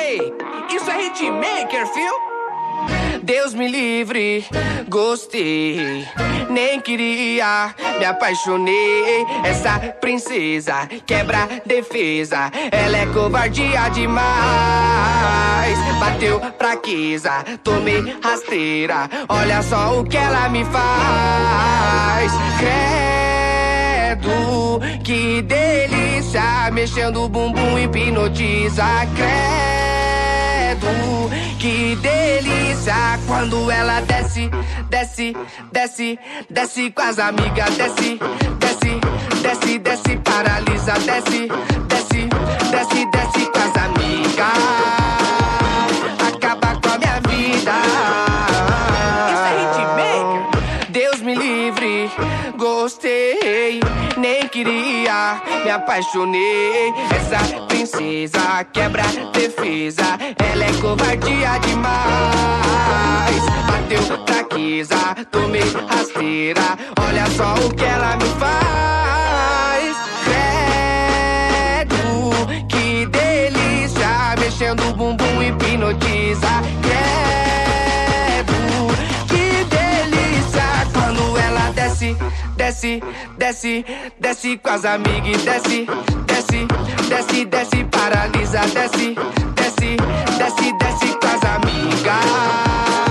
Ei, isso é hitmaker, fio? Deus me livre, gostei, nem queria, me apaixonei. Essa princesa quebra defesa, ela é covardia demais. Bateu fraqueza, tomei rasteira, olha só o que ela me faz. Credo, que delícia, mexendo o bumbum hipnotiza. Credo, que delícia, quando ela desce, desce, desce, desce com as amigas, desce, desce, desce, desce, paralisa, desce, desce, desce, desce com as amigas, acaba com a minha vida. Isso é hitmaker. Deus me livre, gostei, nem queria, me apaixonei. Essa princesa quebra defesa, ela é covardia demais. Bateu fraqueza, tomei rasteira, olha só o que ela me faz. Credo, que delícia, mexendo o bumbum hipnotiza. Credo, que delícia, quando ela desce, desce, desce, desce com as amigas, desce, desce, desce, desce, paralisa, desce, desce, desce, desce com as amigas.